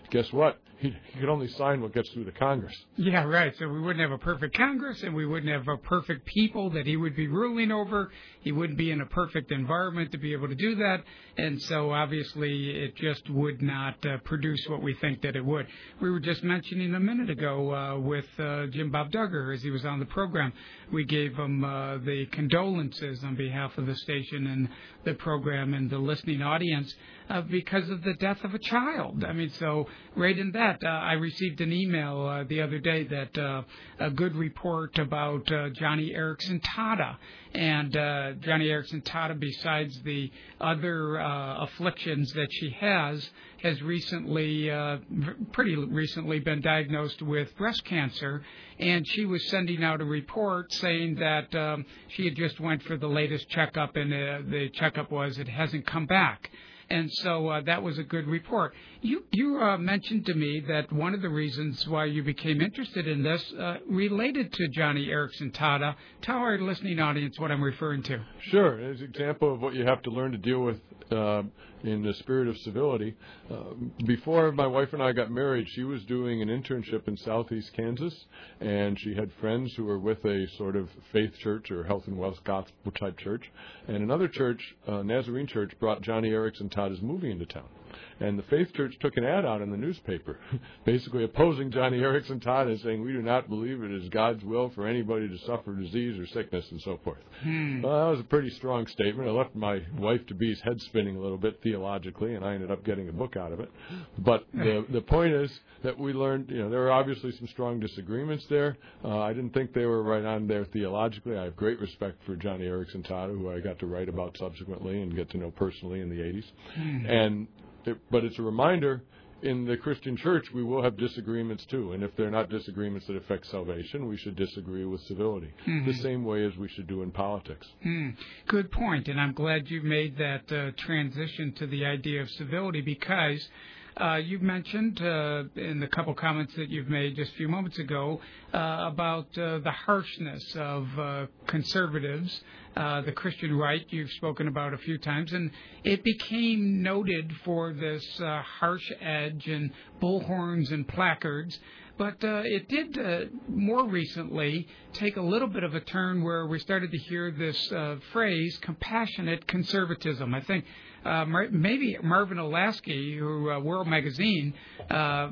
S10: guess what? He, he could only sign what gets through the Congress.
S3: Yeah, right. So we wouldn't have a perfect Congress, and we wouldn't have a perfect people that he would be ruling over. He wouldn't be in a perfect environment to be able to do that. And so obviously it just would not uh, produce what we think that it would. We were just mentioning a minute ago uh, with uh, Jim Bob Duggar as he was on the program. We gave him uh, the condolences on behalf of the station and the program and the listening audience uh, because of the death of a child. I mean, so right in that, uh, I received an email uh, the other day that uh, a good report about uh, Johnny Erickson Tada. And uh, Johnny Erickson Tada, besides the other uh, afflictions that she has, has recently, uh, pretty recently, been diagnosed with breast cancer. And she was sending out a report saying that um, she had just went for the latest checkup, and uh, the checkup was it hasn't come back. And so uh, that was a good report. You you uh, mentioned to me that one of the reasons why you became interested in this uh, related to Johnny Erickson Tada. Tell our listening audience what I'm referring to.
S10: Sure. As an example of what you have to learn to deal with uh, in the spirit of civility. Uh, before my wife and I got married, she was doing an internship in southeast Kansas, and she had friends who were with a sort of faith church or health and wealth gospel type church. And another church, uh, Nazarene church, brought Johnny Erickson Tada's movie into town. And the Faith Church took an ad out in the newspaper, basically opposing Johnny Erickson Tada, saying, we do not believe it is God's will for anybody to suffer disease or sickness and so forth. Hmm. Well, that was a pretty strong statement. I left my wife-to-be's head spinning a little bit theologically, and I ended up getting a book out of it. But the the point is that we learned, you know, there were obviously some strong disagreements there. Uh, I didn't think they were right on there theologically. I have great respect for Johnny Erickson Tada, who I got to write about subsequently and get to know personally in the eighties. Hmm. And It, but it's a reminder, in the Christian church, we will have disagreements too. And if they're not disagreements that affect salvation, we should disagree with civility, mm-hmm. the same way as we should do in politics. Mm.
S3: Good point. And I'm glad you made that uh, transition to the idea of civility, because Uh, you mentioned uh, in the couple comments that you've made just a few moments ago uh, about uh, the harshness of uh, conservatives, uh, the Christian right you've spoken about a few times, and it became noted for this uh, harsh edge and bullhorns and placards. But uh, it did uh, more recently take a little bit of a turn where we started to hear this uh, phrase, compassionate conservatism. I think uh, Mar- maybe Marvin Olasky, who uh, World Magazine uh,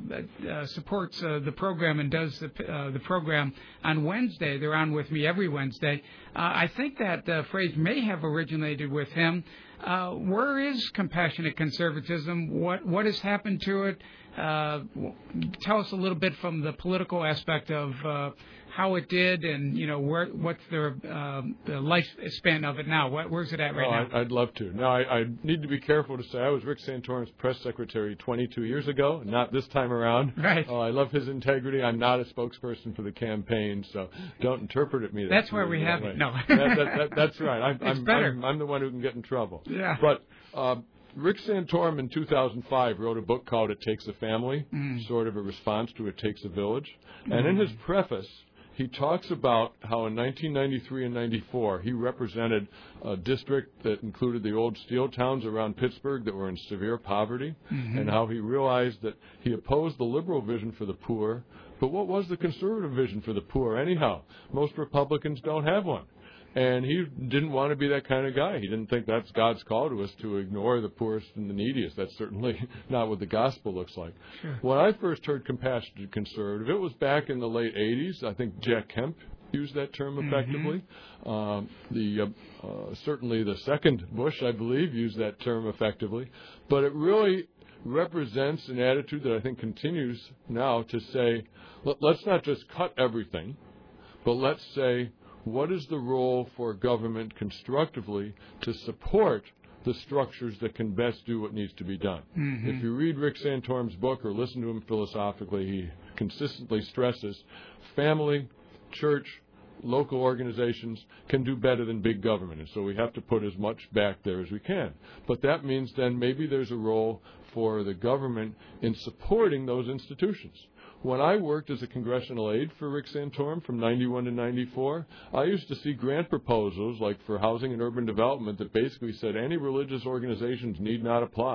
S3: uh, supports uh, the program and does the, uh, the program on Wednesday. They're on with me every Wednesday. Uh, I think that uh, phrase may have originated with him. Uh, where is compassionate conservatism? What what has happened to it? Uh, tell us a little bit from the political aspect of uh, how it did, and you know where what's the, uh, the lifespan of it now. What, where's it at right
S10: oh,
S3: now?
S10: I'd love to. Now I, I need to be careful to say I was Rick Santorum's press secretary twenty-two years ago, not this time around.
S3: Right.
S10: Uh, I love his integrity. I'm not a spokesperson for the campaign, so don't interpret it me. That
S3: that's why we have
S10: way.
S3: it. No.
S10: that, that, that, that's right. I'm,
S3: it's
S10: I'm,
S3: better.
S10: I'm, I'm the one who can get in trouble.
S3: Yeah.
S10: But. Uh, Rick Santorum in two thousand five wrote a book called It Takes a Family, mm. sort of a response to It Takes a Village. Mm. And in his preface, he talks about how in nineteen ninety-three and ninety-four, he represented a district that included the old steel towns around Pittsburgh that were in severe poverty, mm-hmm. and how he realized that he opposed the liberal vision for the poor. But what was the conservative vision for the poor anyhow? Most Republicans don't have one. And he didn't want to be that kind of guy. He didn't think that's God's call to us, to ignore the poorest and the neediest. That's certainly not what the gospel looks like. Sure. When I first heard compassionate conservative, it was back in the late eighties. I think Jack Kemp used that term effectively. Mm-hmm. Um, the uh, uh, certainly the second Bush, I believe, used that term effectively. But it really represents an attitude that I think continues now to say, let's not just cut everything, but let's say, what is the role for government constructively to support the structures that can best do what needs to be done? Mm-hmm. If you read Rick Santorum's book or listen to him philosophically, he consistently stresses family, church, local organizations can do better than big government. And so we have to put as much back there as we can. But that means then maybe there's a role for the government in supporting those institutions. When I worked as a congressional aide for Rick Santorum from ninety-one to ninety-four, I used to see grant proposals like for housing and urban development that basically said any religious organizations need not apply.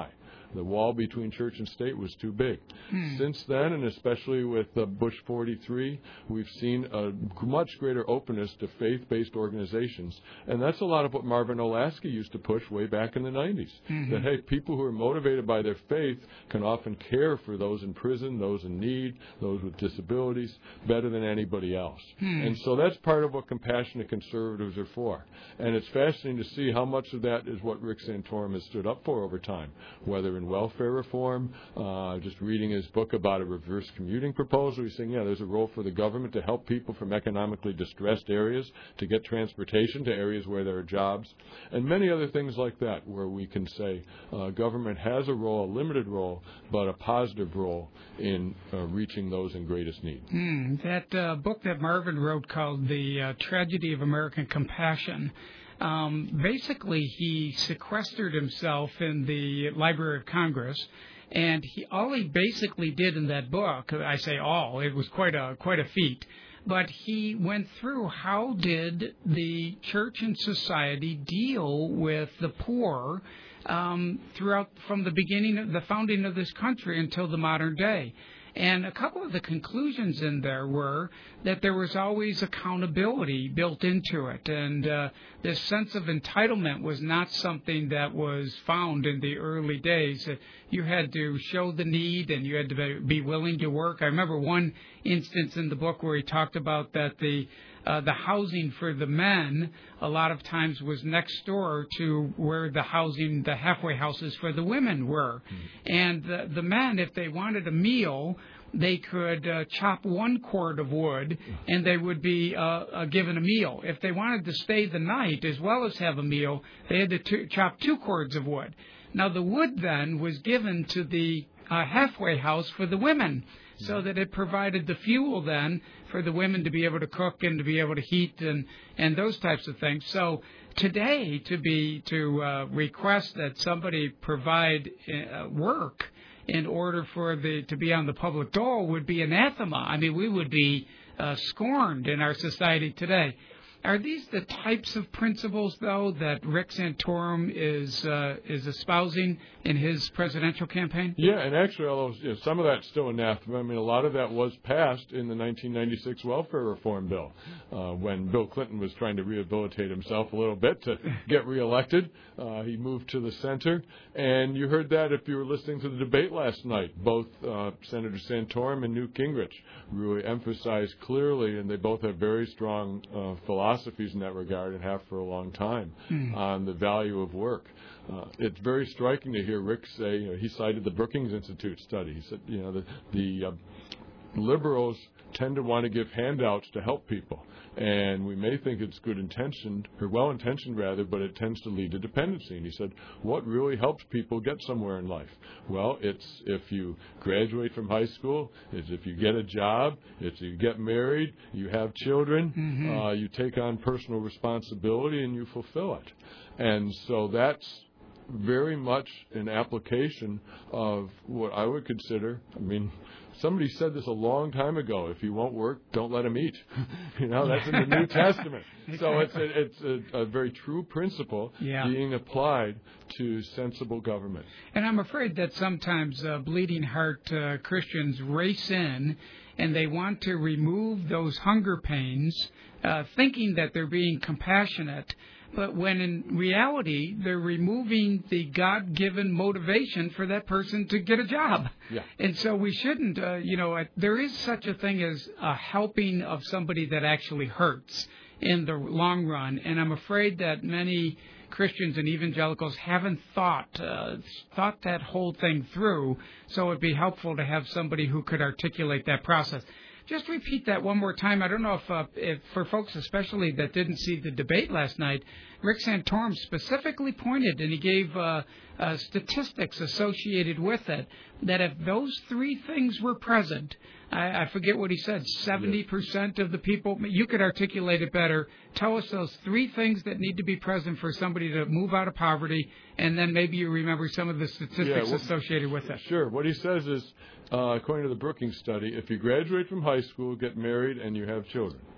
S10: The wall between church and state was too big.
S3: Hmm.
S10: Since then, and especially with uh, Bush forty-three, we've seen a much greater openness to faith-based organizations. And that's a lot of what Marvin Olasky used to push way back in the nineties.
S3: Mm-hmm.
S10: That, hey, people who are motivated by their faith can often care for those in prison, those in need, those with disabilities, better than anybody else.
S3: Hmm.
S10: And so that's part of what compassionate conservatives are for. And it's fascinating to see how much of that is what Rick Santorum has stood up for over time, whether in welfare reform, uh, just reading his book about a reverse commuting proposal. He's saying, yeah, there's a role for the government to help people from economically distressed areas to get transportation to areas where there are jobs, and many other things like that, where we can say uh, government has a role, a limited role, but a positive role in uh, reaching those in greatest need.
S3: Hmm. That uh, book that Marvin wrote called The uh, Tragedy of American Compassion, um, basically he sequestered himself in the Library of Congress, and he all he basically did in that book, I say all, it was quite a quite a feat, but he went through how did the church and society deal with the poor um, throughout from the beginning of the founding of this country until the modern day. And a couple of the conclusions in there were that there was always accountability built into it. And uh, this sense of entitlement was not something that was found in the early days. Uh, you had to show the need and you had to be willing to work. I remember one instance in the book where he talked about that the Uh, the housing for the men a lot of times was next door to where the housing, the halfway houses for the women were. Mm-hmm. And the, the men, if they wanted a meal, they could uh, chop one cord of wood and they would be uh, uh, given a meal. If they wanted to stay the night as well as have a meal, they had to t- chop two cords of wood. Now, the wood then was given to the uh, halfway house for the women, so that it provided the fuel then for the women to be able to cook and to be able to heat and, and those types of things. So today, to be to uh, request that somebody provide uh, work in order for the to be on the public dole would be anathema. I mean, we would be uh, scorned in our society today. Are these the types of principles, though, that Rick Santorum is uh, is espousing in his presidential campaign?
S10: Yeah, and actually, although you know, some of that's still anathema, I mean, a lot of that was passed in the nineteen ninety-six welfare reform bill uh, when Bill Clinton was trying to rehabilitate himself a little bit to get reelected. Uh, he moved to the center, and you heard that if you were listening to the debate last night. Both uh, Senator Santorum and Newt Gingrich really emphasized clearly, and they both have very strong uh, philosophies in that regard and have for a long time, mm. on the value of work. Uh, it's very striking to hear Rick say, you know, he cited the Brookings Institute study. He said, you know, the, the uh, liberals tend to want to give handouts to help people. And we may think it's good intentioned, or well-intentioned rather, but it tends to lead to dependency. And he said, what really helps people get somewhere in life? Well, it's if you graduate from high school, it's if you get a job, it's you get married, you have children, mm-hmm. uh, you take on personal responsibility, and you fulfill it. And so that's very much an application of what I would consider, I mean, somebody said this a long time ago, if you won't work, don't let him eat. You know, that's in the New Testament. So it's a, it's a, a very true principle yeah. being applied to sensible government.
S3: And I'm afraid that sometimes uh, bleeding heart uh, Christians race in and they want to remove those hunger pains, uh, thinking that they're being compassionate, but when in reality they're removing the God-given motivation for that person to get a job.
S10: Yeah.
S3: And so we shouldn't, uh, you know, there is such a thing as a helping of somebody that actually hurts in the long run. And I'm afraid that many Christians and evangelicals haven't thought uh, thought that whole thing through, so it would be helpful to have somebody who could articulate that process. Just repeat that one more time. I don't know if, uh, if for folks especially that didn't see the debate last night, Rick Santorum specifically pointed, and he gave uh, uh, statistics associated with it, that if those three things were present, I, I forget what he said, seventy percent of the people, you could articulate it better, tell us those three things that need to be present for somebody to move out of poverty, and then maybe you remember some of the statistics yeah, well, associated with it.
S10: Sure. What he says is, Uh, according to the Brookings study, if you graduate from high school, get married, and you have children,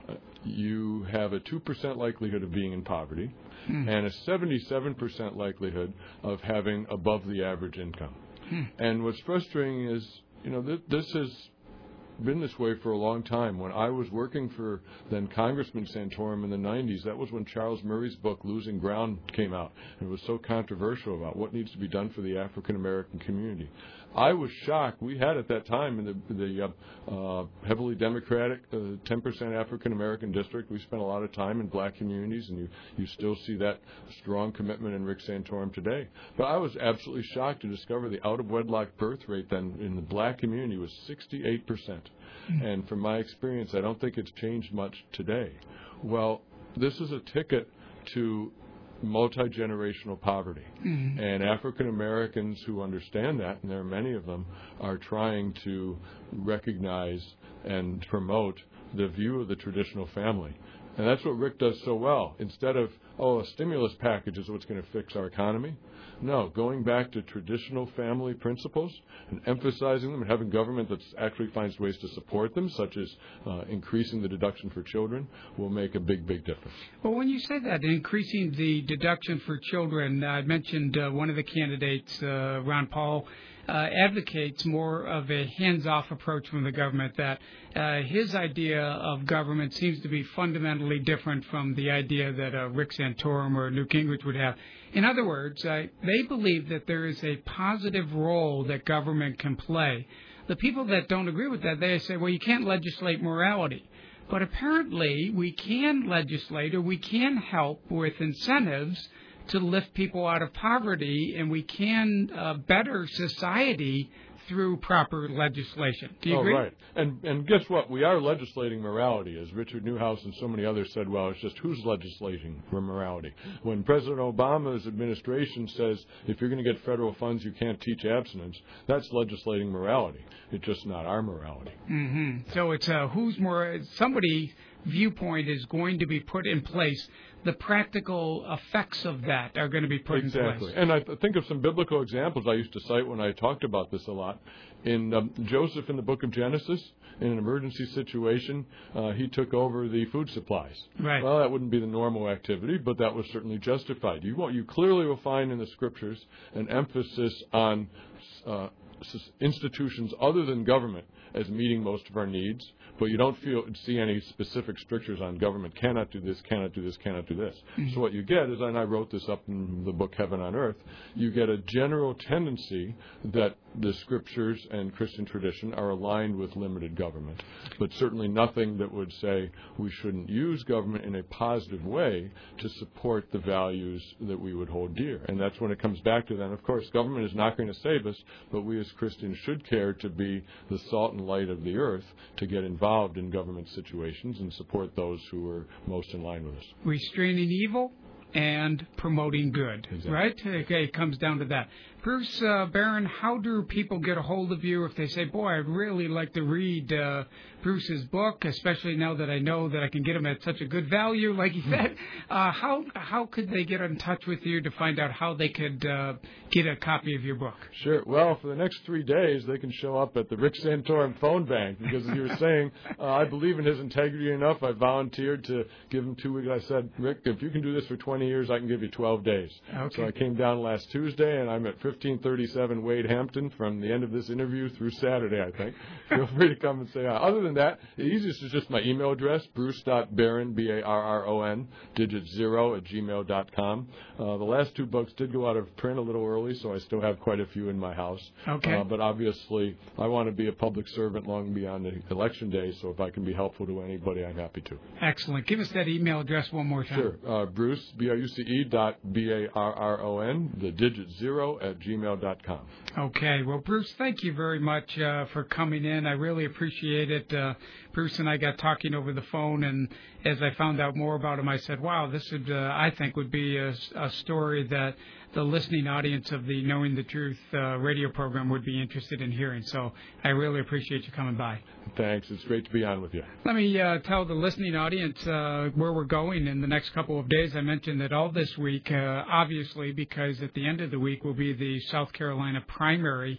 S10: uh, you have a two percent likelihood of being in poverty
S3: Hmm.
S10: and a seventy-seven percent likelihood of having above the average income.
S3: Hmm.
S10: And what's frustrating is, you know, th- this has been this way for a long time. When I was working for then Congressman Santorum in the nineties, that was when Charles Murray's book Losing Ground came out. And it was so controversial about what needs to be done for the African American community. I was shocked. We had at that time in the, the uh, uh, heavily Democratic uh, ten percent African American district, we spent a lot of time in black communities, and you, you still see that strong commitment in Rick Santorum today. But I was absolutely shocked to discover the out-of-wedlock birth rate then in the black community was sixty-eight percent. Mm-hmm. And from my experience, I don't think it's changed much today. Well, this is a ticket to multi-generational poverty.
S3: Mm-hmm.
S10: And African Americans who understand that, and there are many of them, are trying to recognize and promote the view of the traditional family. And that's what Rick does so well. Instead of, oh, a stimulus package is what's going to fix our economy. No, going back to traditional family principles and emphasizing them and having government that actually finds ways to support them, such as uh, increasing the deduction for children, will make a big, big difference.
S3: Well, when you say that, increasing the deduction for children, I mentioned uh, one of the candidates, uh, Ron Paul, Uh, advocates more of a hands-off approach from the government, that uh, his idea of government seems to be fundamentally different from the idea that uh, Rick Santorum or Newt Gingrich would have. In other words, uh, they believe that there is a positive role that government can play. The people that don't agree with that, they say, well, you can't legislate morality. But apparently we can legislate, or we can help with incentives to lift people out of poverty, and we can uh, better society through proper legislation. Do you
S10: oh,
S3: agree?
S10: Right. And and guess what? We are legislating morality. As Richard Newhouse and so many others said, well, it's just who's legislating for morality. When President Obama's administration says if you're going to get federal funds, you can't teach abstinence, that's legislating morality. It's just not our morality.
S3: Mm-hmm. So it's uh, who's more, somebody's viewpoint is going to be put in place. The practical effects of that are going to be put
S10: exactly.
S3: in place.
S10: And I th- think of some biblical examples I used to cite when I talked about this a lot. In um, Joseph in the book of Genesis, in an emergency situation, uh, he took over the food supplies.
S3: Right.
S10: Well, that wouldn't be the normal activity, but that was certainly justified. You, want, you clearly will find in the scriptures an emphasis on uh, institutions other than government as meeting most of our needs, but you don't feel see any specific strictures on government cannot do this, cannot do this, cannot do this. Mm-hmm. So what you get is, and I wrote this up in the book Heaven on Earth, you get a general tendency that the scriptures and Christian tradition are aligned with limited government, but certainly nothing that would say we shouldn't use government in a positive way to support the values that we would hold dear. And that's when it comes back to then, of course, government is not going to save us, but we as Christians should care to be the salt and light of the earth, to get involved in government situations and support those who are most in line with us.
S3: Restraining evil and promoting good,
S10: exactly.
S3: Right? Okay, it comes down to that. Bruce uh, Barron, how do people get a hold of you if they say, boy, I'd really like to read uh, Bruce's book, especially now that I know that I can get him at such a good value, like you said. Uh, how how could they get in touch with you to find out how they could uh, get a copy of your book?
S10: Sure. Well, for the next three days, they can show up at the Rick Santorum phone bank, because as you were saying, uh, I believe in his integrity enough. I volunteered to give him two weeks. I said, Rick, if you can do this for twenty years, I can give you twelve days.
S3: Okay.
S10: So I came down last Tuesday, and I'm at fifteen thirty-seven Wade Hampton from the end of this interview through Saturday, I think. Feel free to come and say hi. Other than that, the easiest is just my email address, bruce dot barron, B A R R O N, digit zero at gmail dot com. Uh, the last two books did go out of print a little early, so I still have quite a few in my house.
S3: Okay.
S10: Uh, but obviously, I want to be a public servant long beyond the election day, so if I can be helpful to anybody, I'm happy to.
S3: Excellent. Give us that email address one more time.
S10: Sure. Uh, Bruce, B R U C E dot B A R R O N, the digit zero at gmail dot com.
S3: Okay. Well, Bruce, thank you very much uh, for coming in. I really appreciate it. Uh, Bruce and I got talking over the phone, and as I found out more about him, I said, wow, this would, uh, I think, would be a, a story that the listening audience of the Knowing the Truth uh, radio program would be interested in hearing. So I really appreciate you coming by.
S10: Thanks. It's great to be on with you.
S3: Let me uh, tell the listening audience uh, where we're going in the next couple of days. I mentioned that all this week, uh, obviously, because at the end of the week will be the South Carolina primary.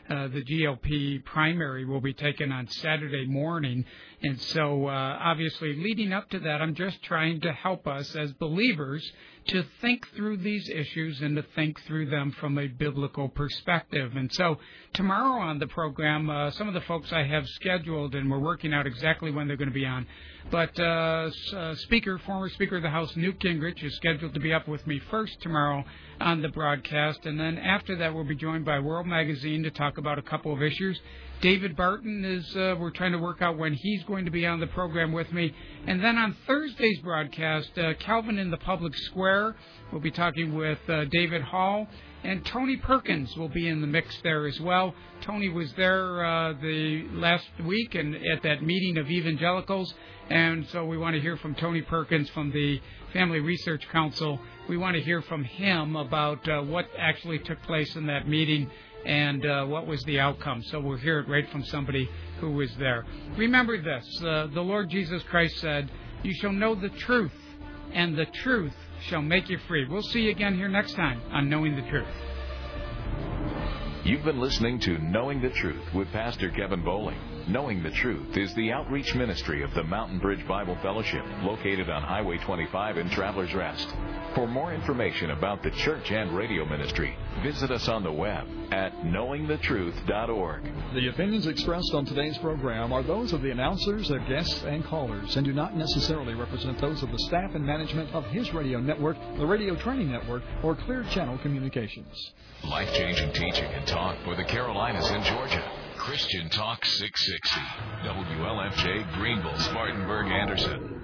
S3: uh, the G O P primary will be taken on Saturday morning. And so, uh, obviously, leading up to that, I'm just trying to help us as believers to think through these issues and to think through them from a biblical perspective. And so, tomorrow on the program, uh, some of the folks I have scheduled, and we're working out exactly when they're going to be on. But uh, uh, Speaker, former Speaker of the House, Newt Gingrich, is scheduled to be up with me first tomorrow on the broadcast. And then after that, we'll be joined by World Magazine to talk about a couple of issues. David Barton is, uh, we're trying to work out when he's going to be on the program with me. And then on Thursday's broadcast, uh, Calvin in the Public Square, we'll be talking with uh, David Hall. And Tony Perkins will be in the mix there as well. Tony was there uh, the last week and at that meeting of evangelicals. And so we want to hear from Tony Perkins from the Family Research Council. We want to hear from him about uh, what actually took place in that meeting and uh, what was the outcome. So we'll hear it right from somebody who was there. Remember this, uh, the Lord Jesus Christ said, "You shall know the truth, and the truth shall make you free." We'll see you again here next time on Knowing the Truth.
S2: You've been listening to Knowing the Truth with Pastor Kevin Bowling. Knowing the Truth is the outreach ministry of the Mountain Bridge Bible Fellowship, located on Highway twenty-five in Travelers Rest. For more information about the church and radio ministry, visit us on the web at knowing the truth dot org.
S11: The opinions expressed on today's program are those of the announcers, their guests, and callers, and do not necessarily represent those of the staff and management of his radio network, the Radio Training Network, or Clear Channel Communications.
S2: Life-changing teaching and talk for the Carolinas and Georgia. Christian Talk six sixty. W L F J, Greenville, Spartanburg, Anderson.